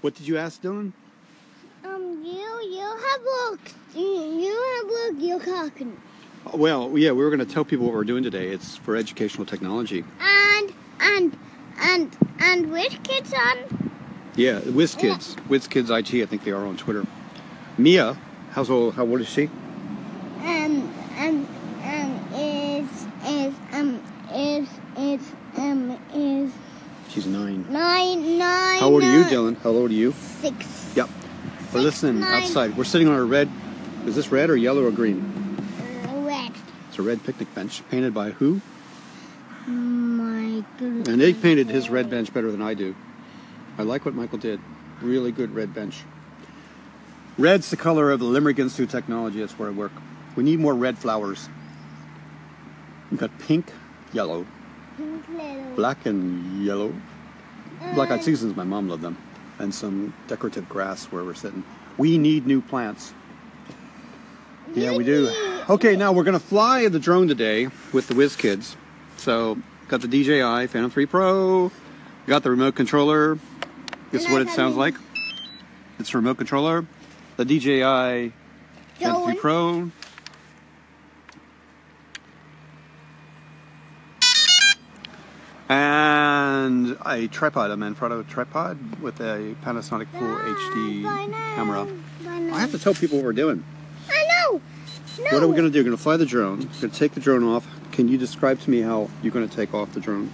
What did you ask, Dylan? You're talking. Well, yeah, we were going to tell people what we're doing today. It's for educational technology. And which kids on? Yeah, WizKids. WizKids IT, I think they are on Twitter. Mia, how old is she? She's 9. 9. How old are you, Dylan? How old are you? 6. Yep. We're listening outside. We're sitting on a red. Is this red or yellow or green? Red. It's a red picnic bench painted by who? Michael. And they painted his red bench better than I do. I like what Michael did. Really good red bench. Red's the color of the Limerick Institute of Technology. That's where I work. We need more red flowers. We've got pink, yellow, black and yellow. Black-eyed Susans, my mom loved them. And some decorative grass where we're sitting. We need new plants. Yeah, we do. Okay, now we're going to fly the drone today with the WizKids. So, got the DJI Phantom 3 Pro. Got the remote controller. This is what it sounds like. It's a remote controller. The DJI Phantom 3 Pro. And a tripod, a Manfrotto tripod with a Panasonic Full HD camera. I have to tell people what we're doing. I know. No. What are we going to do? We're going to fly the drone. We're going to take the drone off. Can you describe to me how you're going to take off the drone?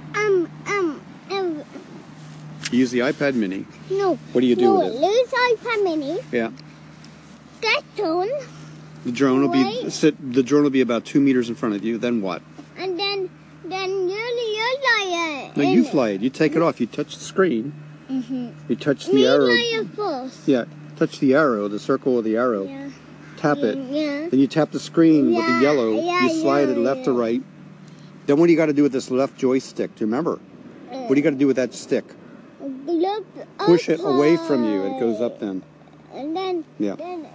You use the iPad Mini. No. What do you do with it? Lose iPad Mini. Yeah. Get on. The drone will be about 2 meters in front of you. Then what? And then you fly it. No, you fly it. You take it off. You touch the screen. Mm-hmm. You touch the arrow. Fly it first. Yeah. Touch the arrow, the circle of the arrow. Yeah. Tap it. Yeah. Then you tap the screen with the yellow. You slide it left to right. Then what do you got to do with this left joystick? Do you remember? What do you got to do with that stick? Push it away from you. It goes up then. And then. Yeah.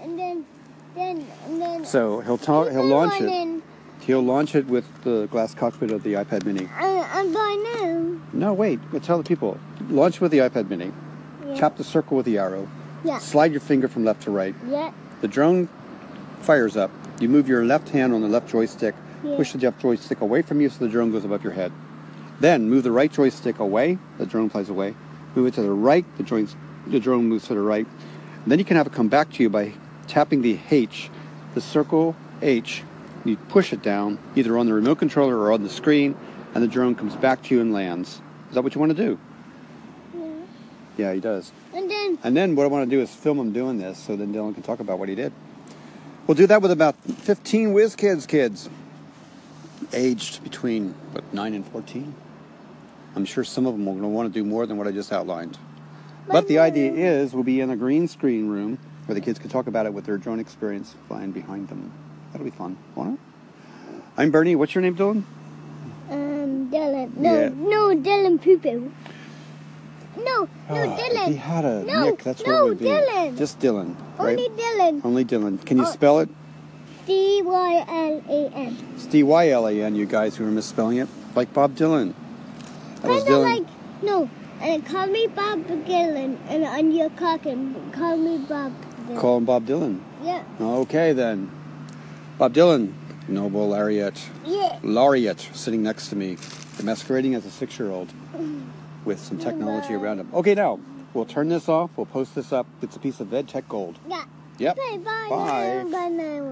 Then. So he'll launch it. He'll launch it with the glass cockpit of the iPad Mini. I'm going now. No, wait. Tell the people. Launch with the iPad Mini. Yeah. Tap the circle with the arrow. Yeah. Slide your finger from left to right. Yeah. The drone fires up. You move your left hand on the left joystick. Yeah. Push the left joystick away from you so the drone goes above your head. Then move the right joystick away. The drone flies away. Move it to the right. The drone moves to the right. And then you can have it come back to you by tapping the H, the circle H. You push it down, either on the remote controller or on the screen, and the drone comes back to you and lands. Is that what you want to do? Yeah. Yeah, he does. And then what I want to do is film him doing this so then Dylan can talk about what he did. We'll do that with about 15 WizKids kids, aged between, 9 and 14. I'm sure some of them will want to do more than what I just outlined. But the idea is we'll be in a green screen room where the kids can talk about it with their drone experience flying behind them. That'll be fun, won't it? I'm Bernie. What's your name, Dylan? Dylan. Yeah. No, Dylan Poo-Poo. No, Dylan. If he had a Nick, that's what it would be. Dylan. Just Dylan, right? Only Dylan. Only Dylan. Can you spell it? D-Y-L-A-N. It's D-Y-L-A-N, you guys who are misspelling it. Like Bob Dylan. That was Dylan. And call me Bob Dylan. And on your talking, call me Bob Dylan. Call him Bob Dylan. Yeah. Okay, then. Bob Dylan, Nobel laureate. Yeah. Laureate, sitting next to me, masquerading as a 6-year-old with some technology around him. Okay, now, we'll turn this off. We'll post this up. It's a piece of EdTech gold. Yeah. Yep. Okay, bye. Bye. Bye now.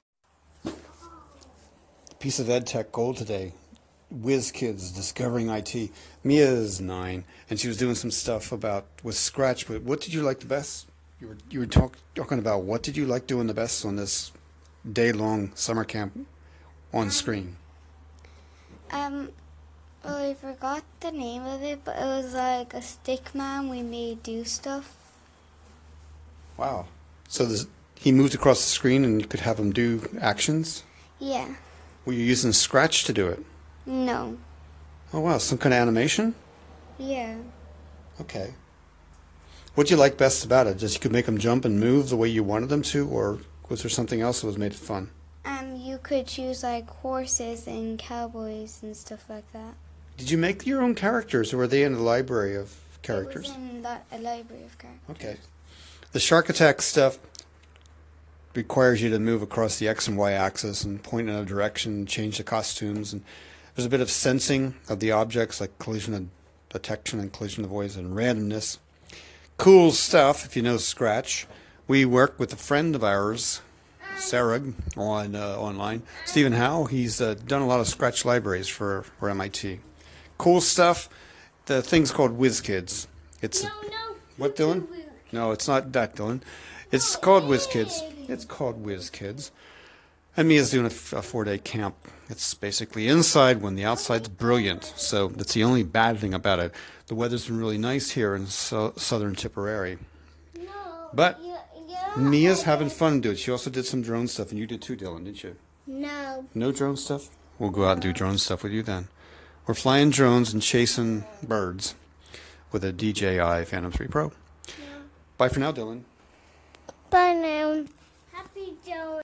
Piece of EdTech gold today. WizKids discovering IT. Mia's 9, and she was doing some stuff with Scratch. But what did you like the best? You were talking about what did you like doing the best on this day-long summer camp on screen? Well, I forgot the name of it, but it was like a stick man we made do stuff. Wow. So he moved across the screen and you could have him do actions? Yeah. Were you using Scratch to do it? No. Oh, wow. Some kind of animation? Yeah. Okay. What did you like best about it? Just you could make them jump and move the way you wanted them to, or was there something else that was made it fun? You could choose like horses and cowboys and stuff like that. Did you make your own characters, or were they in the library of characters? It was in that a library of characters. Okay. The Shark Attack stuff requires you to move across the X and Y axis and point in a direction, change the costumes, and there's a bit of sensing of the objects, like collision and detection and collision avoidance and randomness. Cool stuff if you know Scratch. We work with a friend of ours, Sarah, on online. Stephen Howe. He's done a lot of Scratch libraries for MIT. Cool stuff. The thing's called WizKids. It's what, Dylan? No, it's not that, Dylan. It's called WizKids. It's called WizKids. And Mia's doing a 4-day camp. It's basically inside when the outside's brilliant. So that's the only bad thing about it. The weather's been really nice here in southern Tipperary. But Mia's having fun doing it. She also did some drone stuff, and you did too, Dylan, didn't you? No. No drone stuff? We'll go out and do drone stuff with you then. We're flying drones and chasing birds with a DJI Phantom 3 Pro. Bye for now, Dylan. Bye now. Happy Joe.